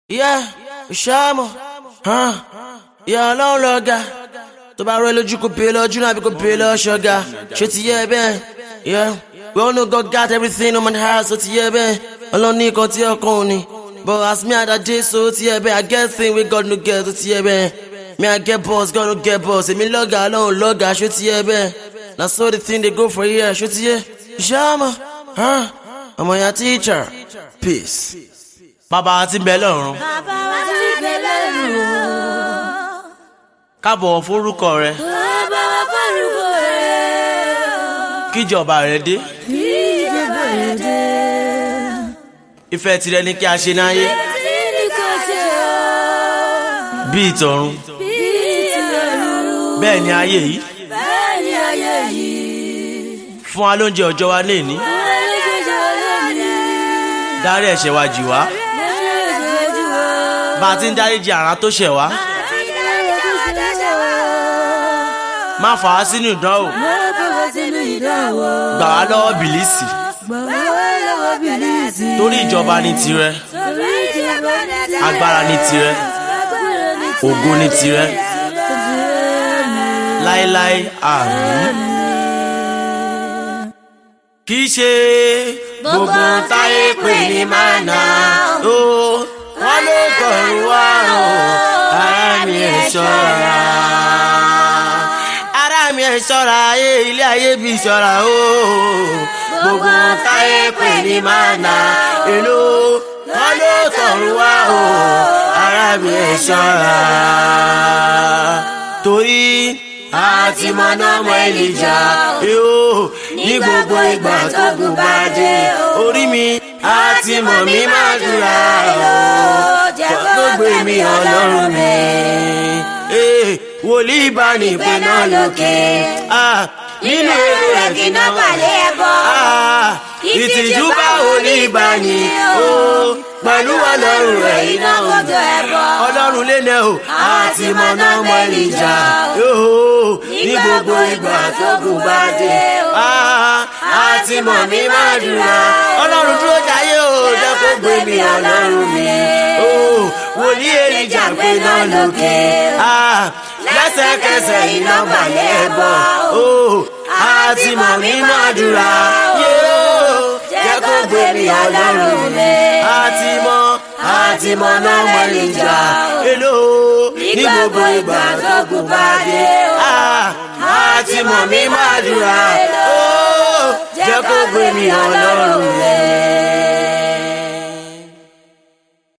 Yeah, Shamo. Yeah, long loga. To ba ro loju ko be loju na bi ko be lo sugar. Ṣé ti yé bẹ́ẹ̀? Yeah. We all know God got everything on my heart, so ti yé bẹ́ẹ̀. Ọlọ́run ní nǹkan tí ọkàn ni. But as me and that so ti yé bẹ́ẹ̀. I get thing we God no get, so ti yé bẹ́ẹ̀. Me I get boss, God no get boss. Èmi lọ́gà, Ọlọ́run lọ́gà, ṣé ti yé bẹ́ẹ̀? Na so the thing they go for here, ṣé ti yé? Shamo. I'm your teacher. Peace. Bàbá ti bẹ lọ́run. Bàbá wa ti bẹ lọ́run. Kábọ̀ forúkọ rẹ. Bàbá wa forúkọ rẹ. Kíjọba rẹ dé. Kíjọba rẹ dé. Ìfẹ́ tirẹ̀ ni kí a ṣe láyé. Tí ní kò ṣe ọ́. Bí ìtọ̀run. Bí ìtọ̀run. Bẹ́ẹ̀ ni ayé yìí. Bẹ́ẹ̀ ni ayé yìí. Fún wa lóúnjẹ ọjọ́ wa lénìí. Dárí ẹ̀ṣẹ̀ wa jì wá. Bá a ti ń dáríjì àrà tó ṣẹ̀ wá. Má fà á sínú ìdánwò. Gbà wá lọ́wọ́ bìlísì. Torí ìjọba ni tirẹ̀. Agbára ni tirẹ̀. Ògo ni tirẹ̀. Láéláé àmín. Kì í ṣe gbogbo táyé pè ní mánà. Wọ́n ló kọ̀rù wá o. Ará mi ẹ̀ ṣọ́ra. Ará mi ẹ̀ ṣọ́ra. Ilé ayé bí ṣọ́ra o. Gbogbo táyé pè ní mánà. Èlò wọ́n ló kọ̀rù wá o. Ará mi ẹ̀ ṣọ́ra. Torí àti mọ̀nà ọmọ Èlíjà ní gbogbo ìgbà tó gùn bá dé. Orí mi àti mọ̀ mi máa dúra jẹ́ kó gbé mi Ọlọ́run mi. Wòlíì bá ní pé náà lókè nínú ewu rẹ̀ kí náà balẹ̀ ẹbọ. Ìtìjú bá wòlíì bá ní pẹ̀lú Ọlọ́run rẹ̀ iná gbogbo ẹbọ. Ọlọ́run lẹ́nà o àti mọ̀nà ọmọ Èlíjà ní gbogbo ìgbà tó gùn bá dé. Àti mọ̀ mi máa dúró. Ọlọ́run dúró jayé o jẹ́ kó gbé mi Ọlọ́run mi. Wòlíì Èlíjà pé náà lókè. Lẹ́sẹ̀kẹsẹ̀ iná balẹ̀ ẹbọ. Àti mọ̀ mi máa dúró. Jẹ́ kó gbé mi Ọlọ́run mi. Àti mọ̀ náà mọ̀ Èlíjà. Èlò ní gbogbo ìgbà tó gùn bá dé. Àti mọ̀ mi máa dúró. Jẹ́ kó gbé mi Ọlọ́run mi.